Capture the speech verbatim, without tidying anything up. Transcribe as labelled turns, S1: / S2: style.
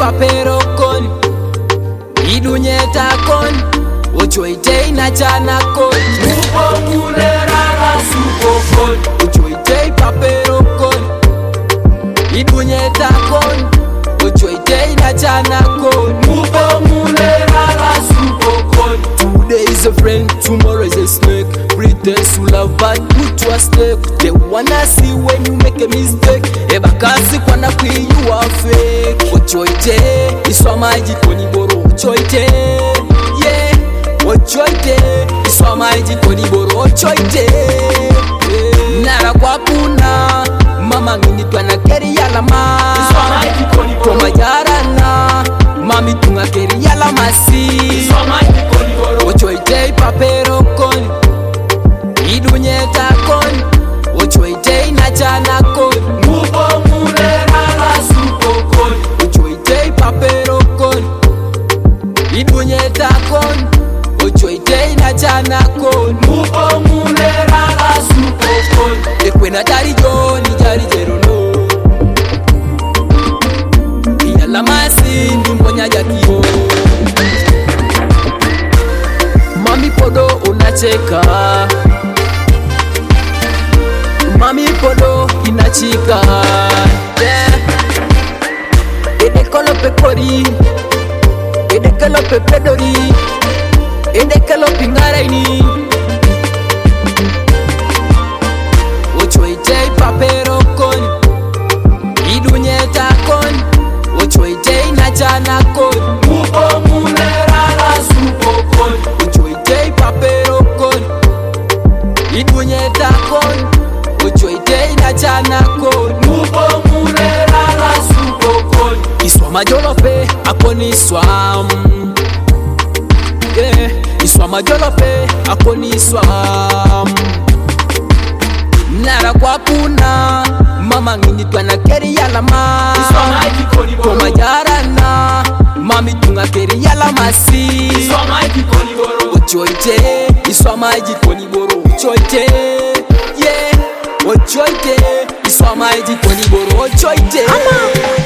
S1: papero kon idunyeta kon ochoite inachana kon
S2: Mupo mulerara supo kon
S1: ochoite papero kon idunyeta kon ochoite inachana kon
S2: Mupo mulerara supo kon
S1: Today is a friend, tomorrow is a snake. Pretend to love but put to a stake. They wanna see when you make a mistake. Eba kasi kwa na kwi you are fake. Ochoite, iswa maji koni boro. Ochoite, yeah. Ochoite, iswa maji koni boro. Ochoite, yeah. Nara kwa puna, mama ngini tuana keri yalama.
S2: Iswa maji koni boro.
S1: Toma yarana, mami tunga keri yalama si.
S2: Iswa maji koni boro.
S1: Ochoite papero kon idunyeta kon ochoite inachana kon
S2: Mupo mulerara supo kon
S1: ochoite papero kon idunyeta kon ochoite inachana kon
S2: Mupo mulerara supo kon
S1: ekwena tari joni jari jerono iyala masi ndimbonya jakio Mami podo unacheka, mami podo inachika, yeah. Edekolo pekori, edekolo pepedori, edekolo pingaraini. Ochoite papero kon, idunyeta kon, ochoite inachana kon.
S2: Mupo mulerara supo kon
S1: Ochoite papero kon idunyeta kon ochoite inachana kon
S2: Mupo mulerara supo kon
S1: Iswa majolope akoni swam yeah. Iswa majolope akoni swam Nara kwa puna mama ngini tuana keri yalama
S2: Iswa maji koni boro
S1: Toma yarana mami tunga keri yalama si
S2: Iswa maji koni boro
S1: Ochoite, iswa maji koni boro. Ochoite, yeah. Ochoite, iswa maji koni boro. Ochoite.